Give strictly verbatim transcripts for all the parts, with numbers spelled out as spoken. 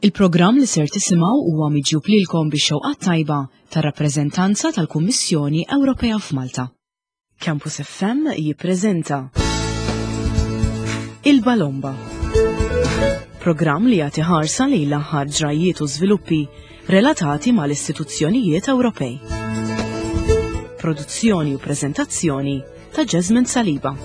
Il-programm li ser tisimgħu huwa miġjub lilkom bix-xewqa tajba tar-rappreżentanza tal-Kummissjoni Ewropea f'Malta. Campus F M jippreżenta Il-Balomba. Programm li jagħti ħarsa lejn l-aħħar ġrajiet u żviluppi relatati mal-istituzzjonijiet Ewropej. Produzzjoni u preżentazzjoni ta' Jasmine Saliba.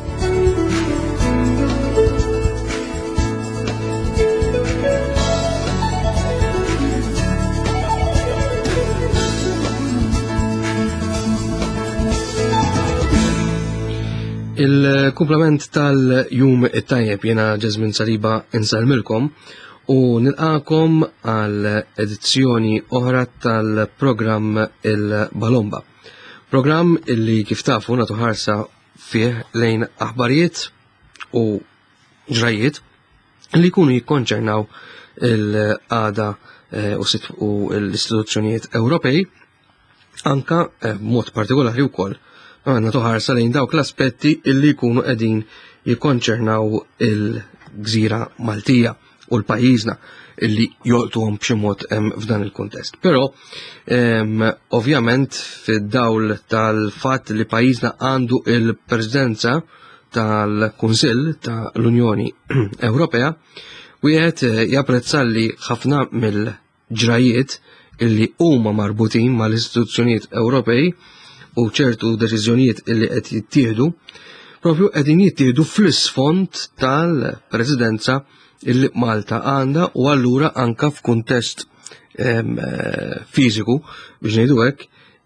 Il-kumplament tal-jum it-tajjeb jena Jasmine Saliba insalmilkom u nilqakom għal edizzjoni oħra tal-programm Il-Balomba. Programm illi kif tafu nagħtu ħarsa fih lejn aħbarijiet u ġrajiet li jkunu jikkonċernaw il-għada u l-istituzzjonijiet Ewropej, anka b'mod partikolari wkoll għanna toħarsa lejn dawk l-aspetti illi jkunu qegħdin jikkonċernaw il-gżira Maltija u l-pajjiżna illi joltuhom b'xi mod f'dan il-kuntest. Però ovvjament fid-dawl tal-fatt li pajjiżna għandu il-Presidenza tal-Kunsill tal-Unjoni Ewropea, wieħed japprezza li ħafna mill-ġrajiet illi huma marbutin mal-istituzzjonijiet Ewropej u ċertu deċiżjonijiet illi qed jittieħdu, propju qegħdin jittieħdu fl-isfond tal-Presidenza illi Malta għandha u allura anka f'kuntest fiżiku biex ngħidu hekk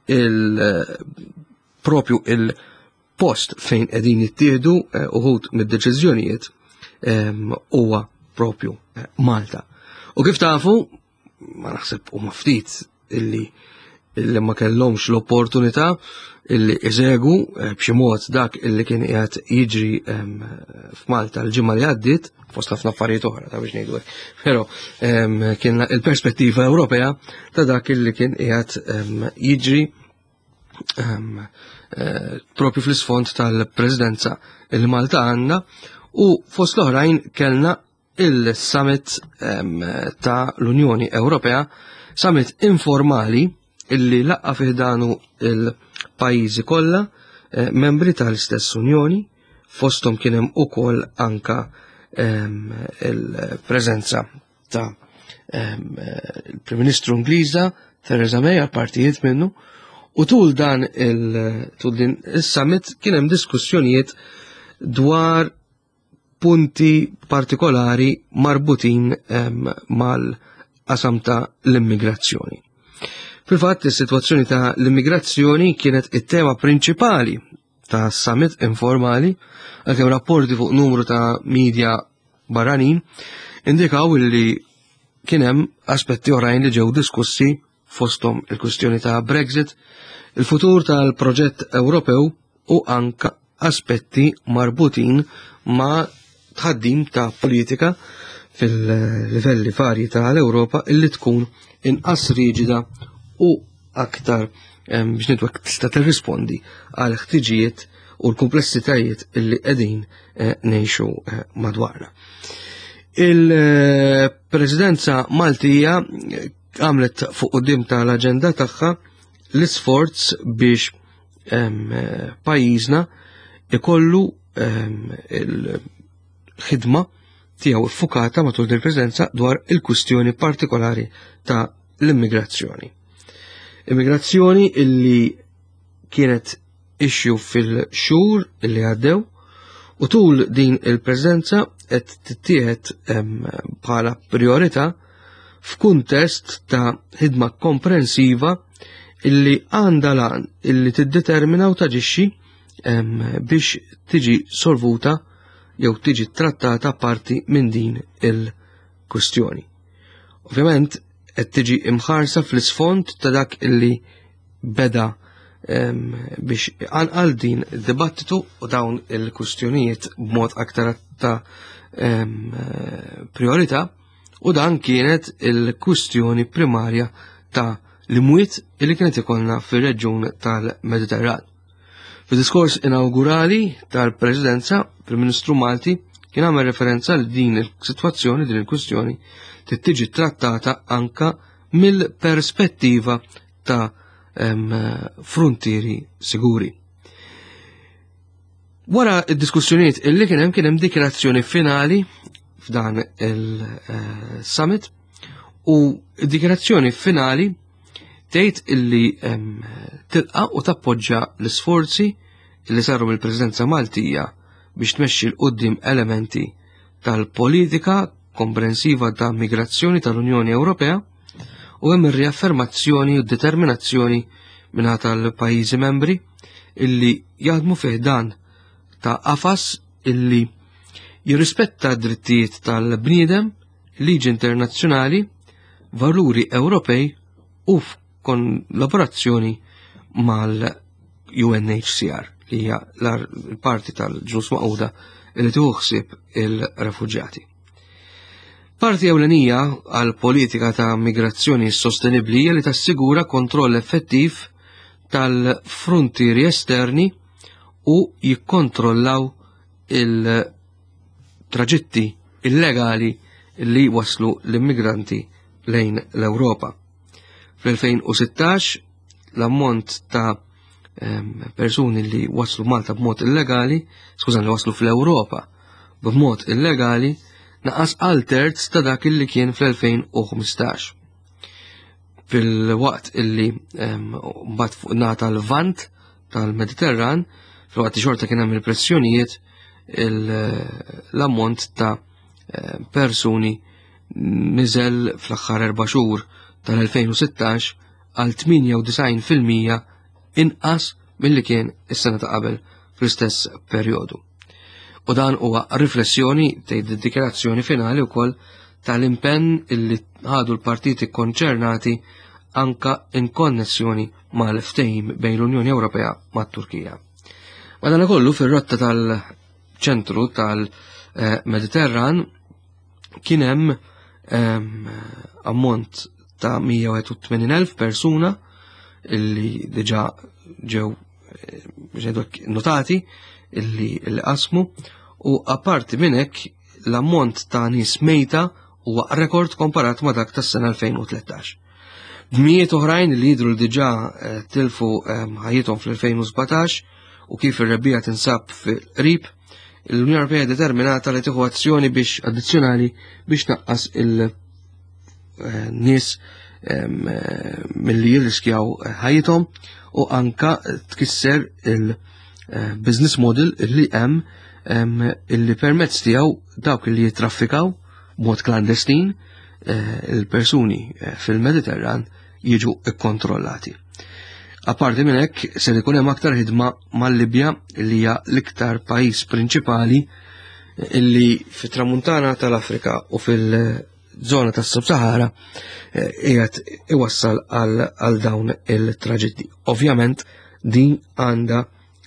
il-propju il-post fejn qegħdin jittieħdu uħud mid-deċiżjonijiet huwa propju Malta. U kif tafu, ma naħseb huma ftit illi illi ma kellhomx l-opportunità illi iżegu b'xi mod dak illi kien qiegħed jiġri f'Malta l-ġimgħa li għaddiet, fost ħafna affarijiet oħra ta' biex ngħidu hekk. Però kien il-perspettiva Ewropea ta' dak illi kien qiegħed jiġri propju fl-isfond tal-Presidenza illi Malta għandha u fost l-oħrajn kellna il-summit ta' l-Unjoni Ewropea, summit informali illi laqqa fiħdanu il-pajjiżi kollha membri tal-istess Unjoni, fosthom kien hemm ukoll anka il-preżenza ta' il-Prim Ministru Ingliża Theresa May għal partijiet minnu, u tul dan il-tul din is-summit kien hemm diskussjonijiet dwar punti partikolari marbutin mal-qasam ta' l-immigrazzjoni. Fil-fatt, is-sitwazzjoni ta' l-immigrazzjoni kienet it-tema prinċipali ta' summit informali, għalkemm rapporti fuq numru ta' media barranin indikaw li kien hemm aspetti oħrajn li ġew diskussi fosthom il-kwistjoni ta' Brexit, il-futur tal-proġett Ewropew u anka aspetti marbutin ma' tħaddim ta' politika fil-livelli varji tal-Ewropa illi tkun inqas riġida u aktar biex nitwek tista' tirrispondi għal ħtiġijiet u l-komplessitajiet illi qegħdin ngħixu madwarna. Il-Presidenza Maltija għamlet fuq quddiem tal-aġenda tagħha l-isforz biex pajjiżna ikollu il-ħidma tiegħu iffukata matul din il-Presidenza dwar il-kwistjoni partikolari ta' l-immigrazzjoni. Immigrazzjoni illi kienet issue fil-xhur illi għaddew u tul din il-preżenza qed tittieħed bħala priorità f'kuntest ta' ħidma komprensiva illi għandha lan illi tiddetermina u taġixxi biex tiġi solvuta jew tiġi trattata parti minn din il-kwistjoni. Ovvjament qed tiġi imħarsa fl-isfond ta' dak illi beda biex għanqal din id-dibattitu u dawn il-kwistjonijiet b'mod aktar ta' priorità, u dan kienet il-kwistjoni primarja ta' l-imwiet illi kienet ikollna fir-reġjun tal-Mediterran. Fid-diskors inaugurali tal-Presidenza, Prim Ministru Malti kien għamel referenza li din il-sitwazzjoni, din il-kwistjoni tiġi trattata anka mill-perspettiva ta' frontieri siguri. Wara id-diskussjonijiet illi kien hemm kien hemm dikjarazzjoni finali f'dan il-summit u d-dikjarazzjoni finali tgħid illi tilqa' u tappoġġja l-isforzi illi saru mill-Presidenza Maltija biex tmexxi l qudiem elementi tal-politika komprensiva ta' migrazzjoni tal-Unjoni Ewropea u hemm ir-riaffermazzjoni u determinazzjoni mingħata tal-pajjiżi membri illi jaħdmu fih dan ta' qafas illi jirrispetta d-drittijiet tal-bniedem, liġi internazzjonali, valuri Ewropej u f'kollaborazzjoni mal-U N H C R li hija l-parti tal-ġnus Magħquda li tieħu ħsieb il-refuġjati. Parti ewlenija għal politika ta' migrazzjoni sostenibbli li tassigura kontroll effettiv tal-frontieri esterni u jikkontrollaw il-traġitti illegali li waslu l-immigranti lejn l-Ewropa. Fl-elfejn u sittax l-ammont ta' persuni li waslu Malta b'mod illegali, skużan li waslu fl-Ewropa b'mod illegali, naqas għal terz ta' dak illi kien fl-elfejn u ħmistax. Fil-waqt illi mbagħad fuq nata l-vant tal-Mediterran, fil-waqt xorta kien hemm il-pressjonijiet, l-ammont ta' persuni niżel fl-aħħar erba' xhur tal-elfejn u sittax għal tminja u disgħin fil-mija inqas milli kien is-sena ta' qabel fl-istess perjodu. U dan huwa riflessjoni tgħid id-dikjarazzjoni finali wkoll tal-impenn illi ħadu l-partiti konċernati anka in konnessjoni mal-ftehim bejn l-Unjoni Ewropea mat-Turkija. Madankollu fir-rotta tal-ċentru tal-Mediterran kien hemm ammont ta' mija u tmaniin elf persuna illi diġà ġew notati illi qasmu u apparti minn hekk l-ammont ta' nies mejta huwa rekord komparat ma' dak tas-sena elfejn u tlettax. B'mijiet oħrajn li jidhru li diġà tilfu ħajjithom fl-elfejn u sebgħatax u kif ir-rebbija tinsab fil-qrib, l-Unjoni Ewropea determinata li tieħu azzjoni biex addizzjonali biex naqqas il-nies milli jirriskjaw ħajjithom u anka tkisser il-business model illi hemm illi permezz tiegħu dawk li jitraffikaw b'mod klandestin il-persuni fil-Mediterran jiġu ikkontrollati. Apparti minn hekk se jkun hemm aktar ħidma mal-Libja li hija l-iktar pajjiż prinċipali illi fit-tramuntana tal-Afrika u fil-żona tas-Sub-Sahara qiegħed iwassal għal dawn il-traġeddi. Ovvjament din għandha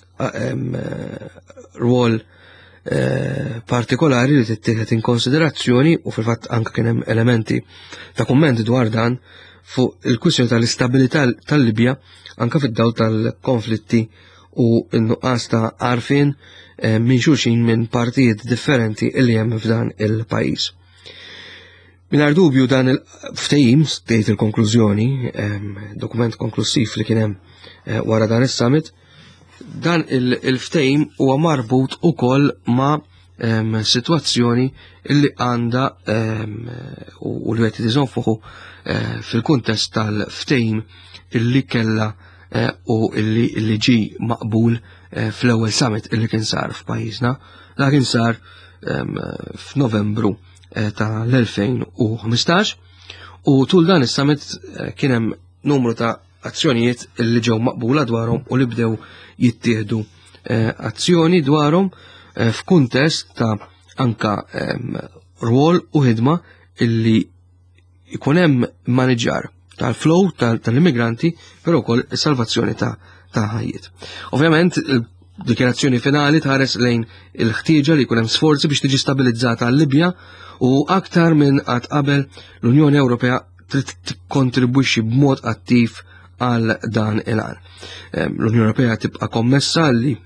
rwol partikolari li tittieħed in konsiderazzjoni u fil-fatt anke kien hemm elementi ta' kummenti dwar dan fuq il-kwistjoni tal-istabilità tal-Libja anke fid-dawl tal-konflitti u n-nuqqas ta' għarfien minn xulxin minn partijiet differenti li hemm f'dan il-pajjiż. Mingħajr dubju dan il-ftehim tgħid il-konklużjoni, dokument konklusiv li kien hemm wara dan is-summit, dan il-ftehim huwa marbut ukoll ma' sitwazzjoni illi għandha u li qed iżomm fuqu fil-kuntest tal-ftehim illi kellha u illi ġi maqbul fl-ewwel summit illi kien sar f'pajjiżna, dak kien sar f'Novembru tal-elfejn u ħmistax u tul dan is-summit kien hemm numru ta' azzjonijiet illi ġew maqbula dwarhom u li bdew jittieħdu azzjoni dwarhom f'kuntest ta' anka rwol u ħidma illi jkun hemm maniġġar tal-flow tal-immigranti però wkoll is-salvazzjoni ta' ħajjiet. Ovvjament il-dikjarazzjoni finali tħares lejn il-ħtieġa li jkun hemm sforzi biex tiġi stabilizzata l-Libja u aktar minn qatt qabel l-Unjoni Ewropea trid tikkontribwixxi b'mod attiv għal dan il-għan. L-Unjoni Ewropea tibqa' kommessa li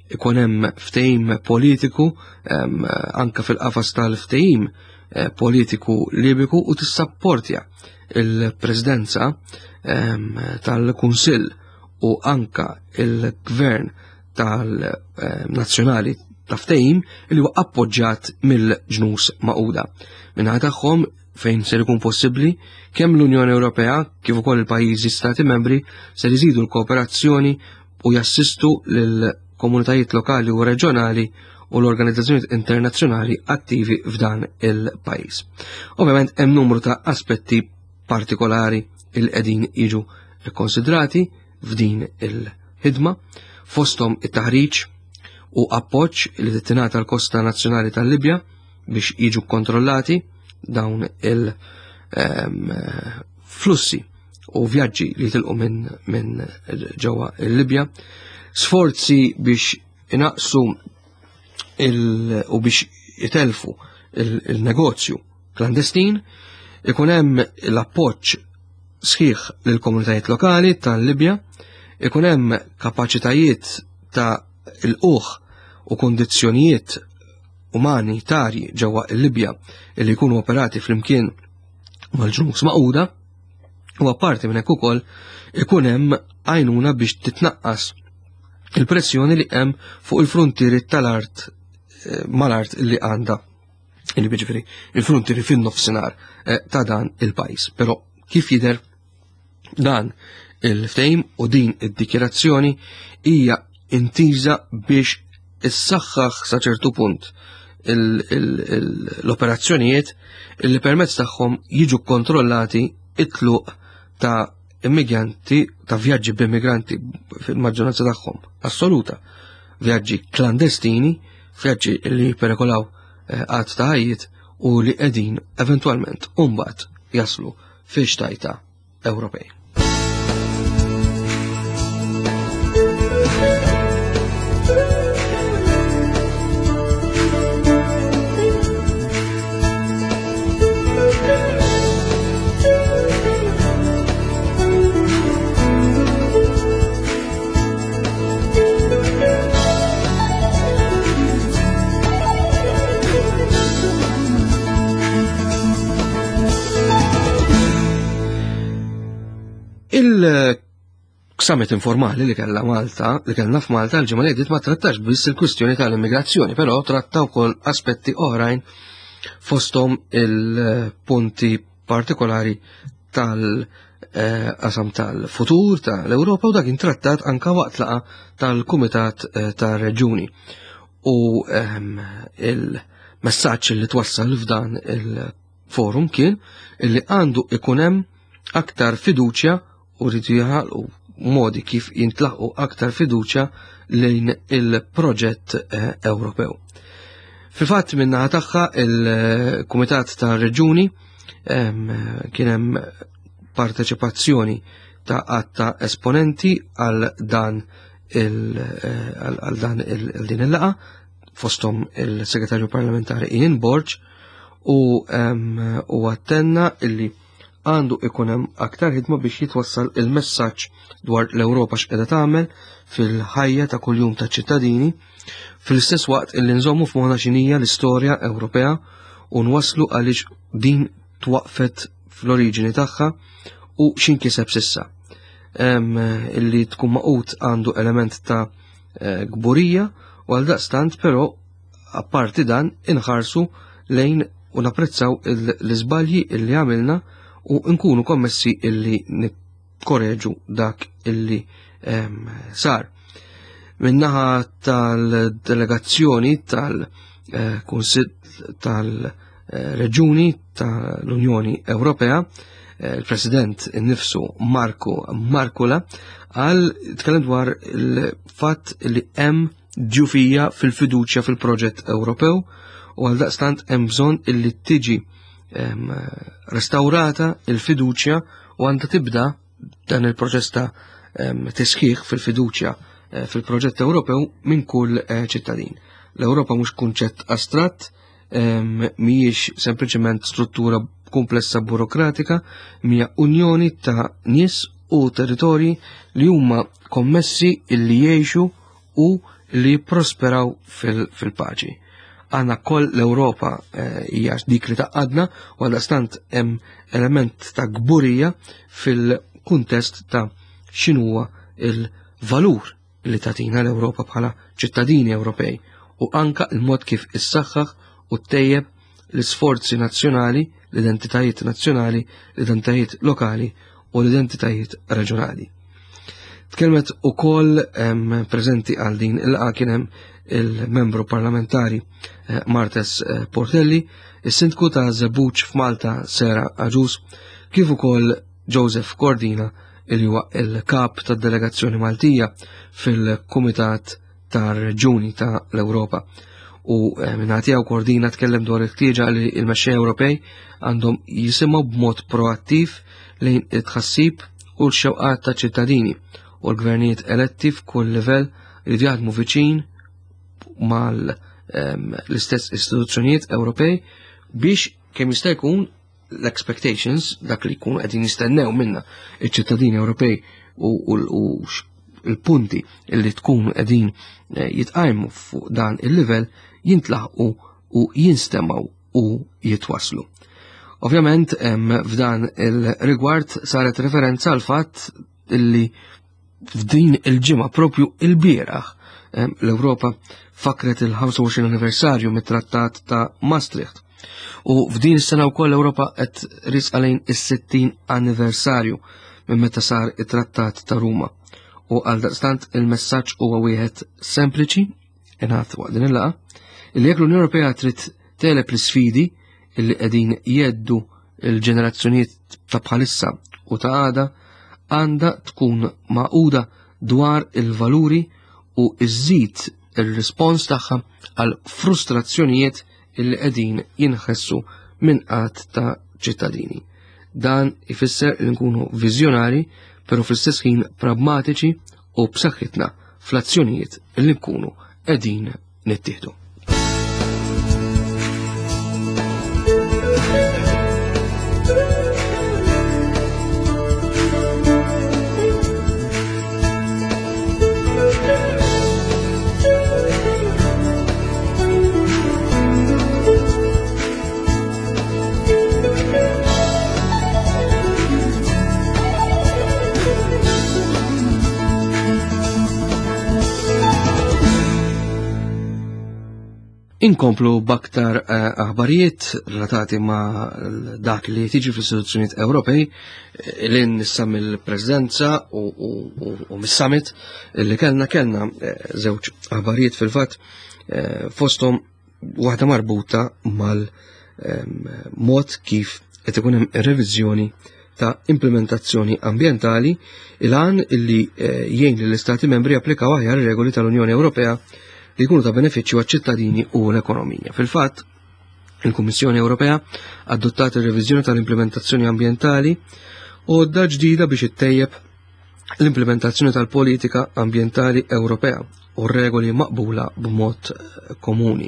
ikun hemm ftehim politiku anke fil-qafas tal-ftehim politiku Libiku u tissapportja il-Presidenza tal-Kunsill u anka il-Gvern tal-Nazzjonali ta' ftehim li huwa appoġġjat mill-ġnus Magħquda. Minħa tagħhom fejn se jkun possibbli kemm l-Unjoni Ewropea kif ukoll il-pajjiżi stati membri se jżidu l-kooperazzjoni u jassistu lil komunitajiet lokali u reġjonali u l-organizzazzjonijiet internazzjonali attivi f'dan il-pajjiż. Ovvjament hemm numru ta' aspetti partikolari il qegħdin jiġu ikkonsidrati f'din il-ħidma fosthom it-taħriġ u appoġġ li tittingħata l-Kosta Nazzjonali tal-Libja biex jiġu kontrollati dawn il-flussi u vjaġġi li tilqu minn min ġewwa il-Libja, sforzi biex inaqsu u biex jitelfu il-negozju klandestin, ikun hemm l-appoġġ sħiħ lill-komunitajiet lokali tal-Libja, ikun hemm kapaċitajiet ta' il-qoħ u kondizzjonijiet umanitarji ġewwa il-Libja li jkunu operati flimkien mal-ġnus Magħquda u apparti minn hekk ukoll ikun hemm għajnuna biex titnaqqas il-pressjoni li hemm fuq il-frontieri tal-art mal-art li għandha li biġifieri il-frontieri fin-nofsinhar ta' dan il-pajjiż. Però kif jidher dan il-ftehim u din id-dikjerazzjoni hija intiża biex issaħħaħ sa ċertu punt l-operazzjonijiet li permezz tagħhom jiġu kontrollati it-tluq ta' immigranti, ta' vjaġġi b'immigranti fil-maġġoranza tagħhom assoluta, vjaġġi klandestini, vjaġġi li perikolaw qatt ta' ħajjiet u li qegħdin eventwalment u mbagħad jaslu fix-xtajta Ewropej. Il-summit informali li kellha Malta, li kellna f'Malta l-ġimgħa li għeddiet ma trattax biss il-kwistjoni tal-immigrazzjoni, però trattaw ukoll aspetti oħrajn fosthom il-punti partikolari tal-qasam tal-futur tal-Ewropa u dak intrattat anke waqt laqa tal-Kumitat tar-Reġjuni. U il-messaġġ li twassal f'dan il-forum kien illi għandu ikun hemm aktar fiduċja u rridu jaħalqu modi kif jintlaħqu aktar fiduċja lejn il-proġett Ewropew. Fil-fatt min-naħa tagħha il-Kumitat tar-Reġuni kien hemm parteċipazzjoni ta' għatta esponenti għal dan għal dan din il-laqa fosthom il-Segretarju Parlamentari Ian Borg u għattenna illi għandu ikun hemm aktar ħidma biex jitwassal il-messaġġ dwar l-Ewropa x'qiegħda tagħmel fil-ħajja ta' kuljum taċ-ċittadini, fl-istess waqt illi nżommu f'moħħna x'inhija l-istorja Ewropea u nwasslu għaliex din twaqfet fl-oriġini tagħha u x'inkiseb s'issa. Illi tkun maqut għandu element ta' gburija u għaldaqstant però apparti dan inħarsu lejn u napprezzaw l-iżbalji illi għamilna u nkunu kommessi illi nikkoreġu dak illi sar. Minnaħa tal-delegazzjoni tal-Kunsill tal-Reġuni tal-Unjoni Ewropea, il-President innifsu Marco Markula għal tkellem dwar il-fatt li hemm ġufija fil-fiduċja fil-proġett Ewropew u għal daqstant hemm bżonn illi tiġi restaurata il-fiduċja u għandha tibda dan il-proċess ta' tisħiħ fil-fiduċja fil-proġett Ewropew minn kull ċittadin. L-Ewropa mhux kunċett astratt, mhijiex sempliċement struttura komplessa burokratika, mija unjoni ta' nies u territorji li huma kommessi illi jgħixu u li jipprosperaw fil-paċi. Għanna koll l-Ewropa hija dik li taqadna u għaldaqstant hemm element ta' gburija fil-kuntest ta' x'inhuwa il-valur li tatina l-Ewropa bħala ċittadini Ewropej u anka il-mod kif issaħħaħ u ttejjeb l-isforzi nazzjonali, l-identitajiet nazzjonali, l-identitajiet lokali u l-identitajiet reġjonali. Tkellmet ukoll preżenti għal din il-laqgħa kien hemm il-membru parlamentari Martes Portelli, is-sindku ta' Żebbuġ f'Malta Sera Aġus, kif ukoll Joseph Cordina il huwa il-kap tad-delegazzjoni Maltija fil-Kumitat tar-Reġjuni ta' l-Ewropa. U minna tiegħu Cordina tkellem dwar il-ħtieġa li l-mexxejja Ewropej għandhom jisimgħu b'mod proattiv lejn it-tħassib u l-xewqat ta' ċittadini u l-gvernijiet eletti f'kull livell li jaħdmu viċin mal l-istess istituzzjonijiet Ewropej biex kemm jista' jkun l-expectations dak li jkunu qegħdin jistennew minna iċ-ċittadini Ewropej u l-punti li tkun qegħdin jitqajmu fuq dan il-livell jintlaħqu u jinstemaw u jitwaslu. Ovvjament f'dan il-rigward saret referenza għal fatt illi f'din il-ġimgħa propju il-bieraħ l-Ewropa fakret il-ħamsa u għoxrin anniversarju mit-Trattat ta' Maastricht. U f'din is-sena wkoll l-Ewropa qed risqa lejn is-sittin anniversarju minn meta sar it-Trattat ta' Ruma. U għaldaqstant il-messaġġ huwa wieħed sempliċi ingħat waqt din il-laqgħa illi jekk l-Unjoni Ewropea trid teleb l-isfidi illi qegħdin jeddu l-ġenerazzjonijiet ta' bħalissa u ta' għada għandha tkun maquda dwar il-valuri u iżżid ir-rispons tagħha għal frustrazzjonijiet illi qegħdin jinħessu minn qatt ta' ċittadini. Dan ifisser li nkunu viżjonari però fl-istess ħin pragmatiċi u b'saħħitna fl-azzjonijiet illi nkunu qegħdin nittieħdu. Inkomplu baktar aħbarijiet relatati ma' dak li tiġi fl-istituzzjonijiet Ewropej li nissa mill-Presidenza u mis-Summit li kellna kellna żewġ aħbarijiet fil-fatt fosthom waħda marbuta mal-mod kif qed ikun hemm reviżjoni ta' implementazzjoni ambjentali il-għan illi jgħin lill-Istati membri applikaw aħjar ir-regoli tal-Unjoni Ewropea li jkunu ta' benefiċċju għaċ-ċittadini u l-ekonomija. Fil-fatt, il-Kummissjoni Ewropea adottat ir-reviżjoni tal-implementazzjoni ambjentali u għodda ġdida biex ittejjeb l-implementazzjoni tal-politika ambjentali Ewropea u regoli maqbula b'mod komuni.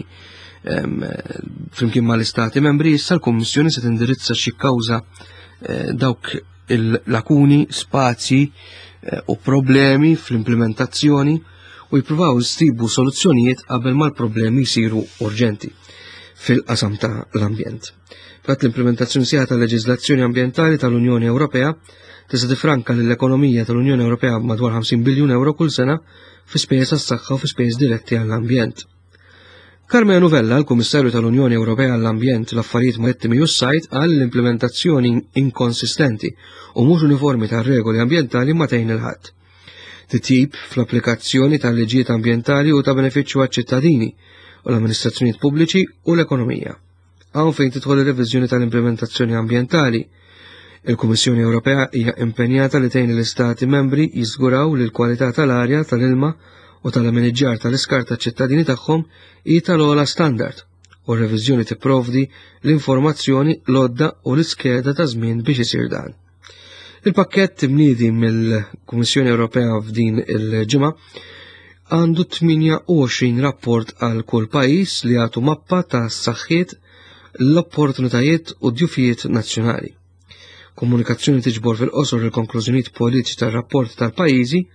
Flimkien mal-Istati membri issa l-Kummissjoni se tindirizza xi kawża dawk il-lakuni, spazji u problemi fl-implementazzjoni u jippruvaw jsibu soluzzjonijiet qabel ma l-problemi jsiru urġenti fil-qasam ta' l-ambjent. Fatt l-implementazzjoni sieħa tal-leġiżlazzjoni ambjentali tal-Unjoni Ewropea tista' tifranka lill-ekonomija tal-Unjoni Ewropea madwar ħamsin biljun euro kull sena fi spejjeż għas-saħħa u fi spejjeż diretti għall-ambjent. Carmela Novella, l-Kummissarju tal-Unjoni Ewropea għall-Ambjent, l-Affarijiet Marittimi u s-Sajt qal l-implementazzjoni inkonsistenti u mhux uniformi tar-regoli ambjentali ma tgħin il-ħadd. Titjib fl-applikazzjoni tal-liġijiet ambjentali u ta' benefiċċju għaċ-ċittadini u l-amministrazzjonijiet pubbliċi u l-ekonomija. Hawn fejn tidħol ir-reviżjoni tal-implementazzjoni ambjentali. Il-Kummissjoni Ewropea hija impenjata li tgħin l-Istati membri jiżguraw li l-kwalità tal-arja, tal-ilma u tal-maniġġjar tal-iskart taċ-ċittadini tagħhom hi tal-ogħla standard u r-reviżjoni tipprovdi l-informazzjoni l-għodda u l-iskeda ta' żmien biex isir dan. Il-pakkett imniedi mill-Kummissjoni Ewropea f'din il-ġimgħa għandu tminja-u-għoxrin rapport għal kull pajjiż li jagħtu mappa ta' s-saħħiet l-opportunitajiet u d-djufijiet nazzjonali. Komunikazzjoni tiġbor fil-qosor il-konklużjonijiet politiċi tar-rapport tal-pajjiżi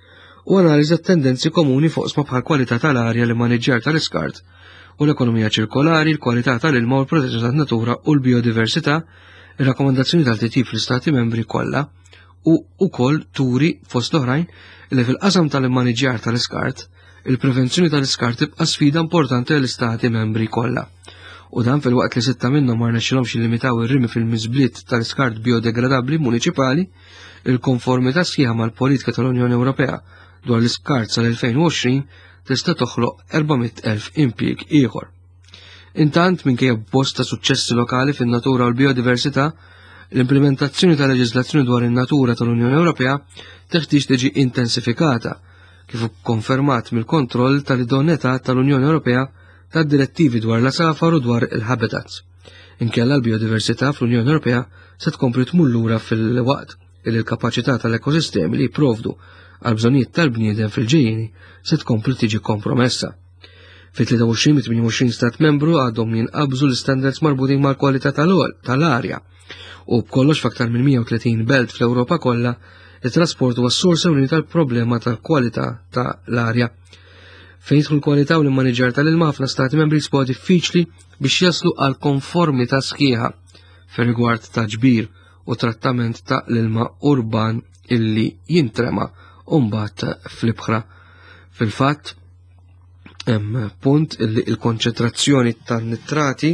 u analiża tendenzi komuni fuq sma bħal kwalità tal-arja, l-maniġġjar tal-iskart u l-ekonomija ċirkolari, l-kwalità tal-ilma u l-protezzjoni tan-natura u l-biodiversità, ir-rakkomandazzjoni tal-titjib fl-Istati membri kollha u wkoll turi fost oħrajn li fil-qasam tal-immaniġġjar tal-iskart il-prevenzjoni tal-iskart tibqa' sfida importanti għall-Istati membri kollha. U dan fil-waqt li sitta minnhom ma rnexxilhomx jillimitaw ir-rimi fil-miżbliet tal-iskart biodegradabbli municipali, il-konformità sħiħa mal-politika tal-Unjoni Ewropea dwar l-iskart sal-elfejn u għoxrin tista' toħloq erba'miet elf impjieg ieħor. Intant minkejja bosta suċċessi lokali fin-natura u l-biodiversità, l-implementazzjoni tal leġiżlazzjoni dwar in-natura tal-Unjoni Ewropea teħtieġ tiġi intensifikata kif konfermat mill-kontroll tal-idonetà tal-Unjoni Ewropea tad-direttivi dwar l-asafar u dwar il-habitats. Inkella l-biodiversità fl-Unjoni Ewropea se tkompli tmur lura fil-waqt li l-kapaċità tal-ekosistemi li jipprovdu għal bżonijiet tal-bniedem fil-ġejjieni se tkompli tiġi kompromessa. Fi-tlieta u għoxrin mit-tmien u għoxrin stat membru għadhom jinqabżu l-istandards marbutin mal-kwalità tal-arja u b'kollox f'aktar minn mija u tletin belt fl-Ewropa kollha it-trasport huwa s-sors ewlieni tal-problema tal-kwalità tal-arja. Fejn jidħlu l-kwalità u l-immaniġġjar tal-ilma ħafna stati membri jisbu diffiċli biex jaslu għal konformità sħiħa fir-rigward ta' ġbir u trattament ta' l-ilma urban illi jintrema u mbagħad fl-ibħra. Fil-fatt hemm punt illi l-konċentrazzjoni tan-nittrati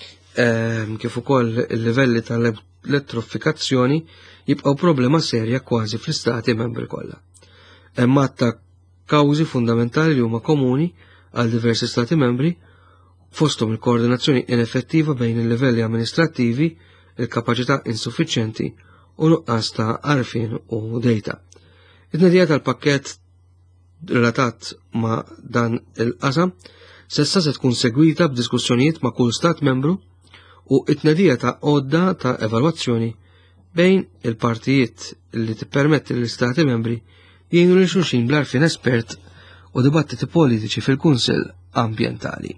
kif ukoll il-livelli tal-elettrofikazzjoni jibqgħu problema serja kważi fl-istati membri kollha. Hemm ta' kawżi fundamentali li huma komuni għal diversi stati membri fosthom il-koordinazzjoni ineffettiva bejn il-livelli amministrattivi, il-kapaċità insuffiċjenti u nuqqas ta' għarfien u dejta. It-tnedija tal-pakkett relatat ma' dan il-qasam s'issa se tkun segwita b'diskussjonijiet ma' kull stat membru u it-tnedija ta' għodda ta' evalwazzjoni bejn il-partijiet li tippermetti l-istati membri jgħinu li xulxin bl-arfien espert u dibattiti politiċi fil-Kunsell Ambjentali.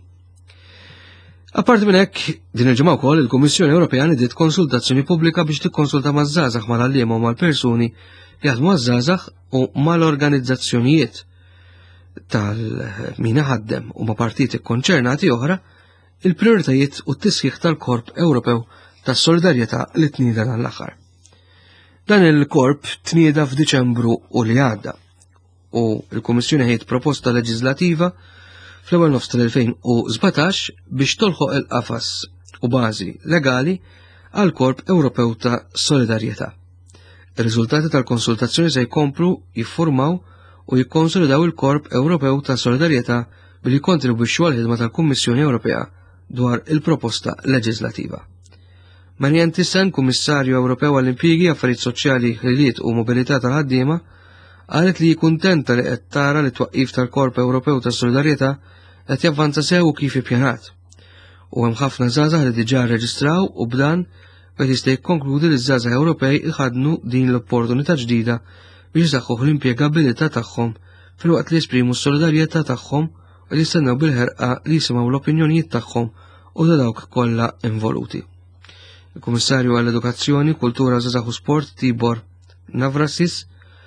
Apparti minn hekk, din il-ġimgħa wkoll il-Kummissjoni Ewropea nidiet konsultazzjoni pubblika biex tikkonsulta maż-żgħażagħ mal-għalliema u mal-persuni li jaħdmu għaż-żgħażagħ u mal-organizzazzjonijiet tal-min ħaddem u ma' partiti konċernati oħra il-prioritajiet u t-tisħiħ tal-Korp Ewropew tas-Solidarjetà li tnieda dan l-aħħar. Dan il-korp tnieda f'Diċembru u li għadda u l-Kummissjoni ħejt proposta leġislativa fl-ewwel nofs tal-elfejn u żbatax biex tolħoq il-qafas u bażi legali għal Korp Ewropew ta' Solidarjetà. Ir-riżultati tal-konsultazzjoni se jkomplu jiffurmaw u jikkonsolidaw il-Korp Ewropew ta' Solidarjetà billi jkontribwixxu għal ħidma tal-Kummissjoni Ewropea dwar il-proposta leġislativa. Marian Thyssen, Kummissarju Ewropew għall-Impjiegi, Affarijiet Soċjali, Ħiliet u Mobilità tal-ħaddiema, qalet li kuntenta li qed tara li twaqqif tal-Korp Ewropew tas-Solidarjetà qed javvanza sew kif ippjanat. U hemm ħafna żgħażagħ li diġà rreġistraw u b'dan qed jista' jikkonkludi li ż-żgħażagħ Ewropej iħadnu din l-opportunità ġdida biex isaħħu l-impjegabilità tagħhom filwaqt li jesprimu s-solidarjetà tagħhom u li jistennew bil-ħerqa li jisimgħu l-opinjonijiet tagħhom u ta' dawk kollha involuti. Il-Kummissarju għall-Edukazzjoni, Kultura, Żgħażagħ u Sport Tibor Navracis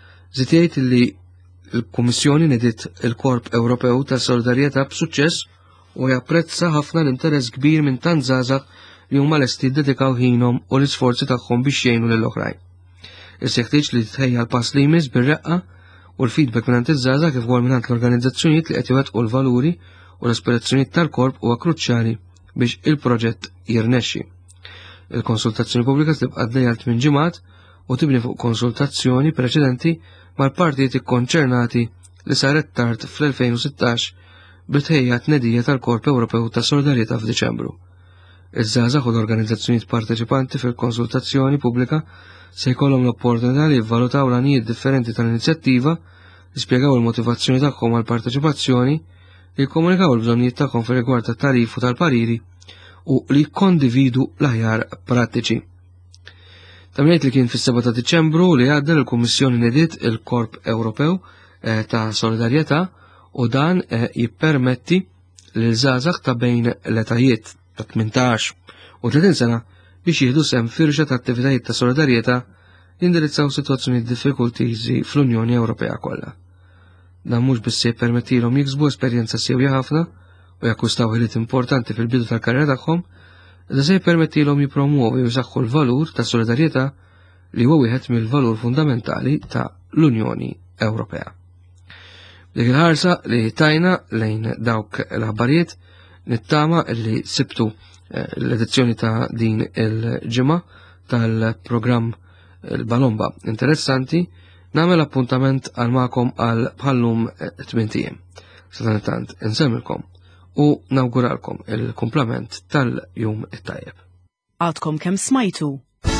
żied li l-Kummissjoni nediet il-Korp Ewropew tas-Solidarjetà b'suċċess u japprezza ħafna l-interess kbir minn tant żgħażagħ li huma lesti jdedikaw ħinhom u l-isforzi tagħhom biex jgħinu lill-oħrajn. Issa jeħtieġ li titħejja l-pass li jmiss bir-reqqa u l-feedback minn iż-żgħażagħ kif ukoll minn l-organizzazzjonijiet li qed iwettqu l-valuri u l-aspirazzjonijiet tal-korp huwa kruċjali biex il-proġett jirnexxi. Il-konsultazzjoni pubblika tibqa' għaddejja tmien ġimgħat u tibni fuq konsultazzjoni preċedenti mal-partijiet ikkonċernati li saret tard fl-elfejn u sittax bit-tħejja tnedija tal-Korp Ewropew ta' Solidarjetà f'Diċembru. Iż-żgħażagħ u l-organizzazzjonijiet parteċipanti fil-konsultazzjoni pubblika se jkollhom l-opportunità li jivvalutaw l-għanijiet differenti tal-inizjattiva, jispjegaw il-motivazzjoni tagħhom għall-parteċipazzjoni, li jikkomunikaw il-bżonnijiet tagħhom fir-rigward tat-tarif u tal-pariri u li jikkondividu l-aħjar prattiċi. Tamjajt li kien fis-seba' ta' Diċembru li għadda l-Kummissjoni nediet il-Korp Ewropew ta' Solidarjetà u dan jippermetti li l-żgħażagħ ta' bejn l-etajiet ta' tmintax u tletin sena biex jieħdu sehem firxa ta' attivitajiet ta' solidarjetà li indirizzaw sitwazzjonijiet diffikultiżi fl-Unjoni Ewropea kollha. Dan mhux biss jippermettilhom jiksbu esperjenza sewja ħafna u jakkwistaw ħiliet importanti fil-bidu tal-karriera tagħhom, iżda se jippermettilhom jippromuovi u jsaħħu l-valur ta' solidarjetà li huwa wieħed mill-valur fundamentali ta' l-Unjoni Ewropea. Dik il-ħarsa li tajna lejn dawk l-aħbarijiet nittama li sibtu l-edizzjoni ta' din il-ġimgħa tal-programm il-Balomba interessanti, nagħmel appuntament għal magħkom għal bħallum tmien tiem. Sadantant insemmilkom u nawguralkom il-kumplament tal-jum it-tajjeb. Għadkom kemm smajtu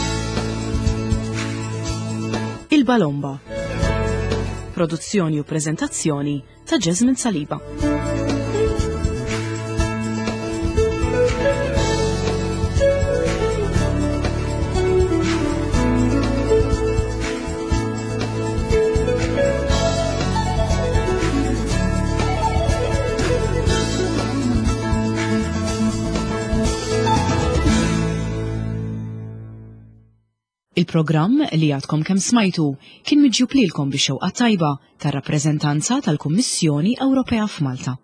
Il-Balomba. Produzzjoni u preżentazzjoni ta' Jasmine Saliba. Il-programm li għadkom kemm smajtu kien miġjub lilkom bix-xewqa tajba tar-rappreżentanza tal-Kummissjoni Ewropea f'Malta.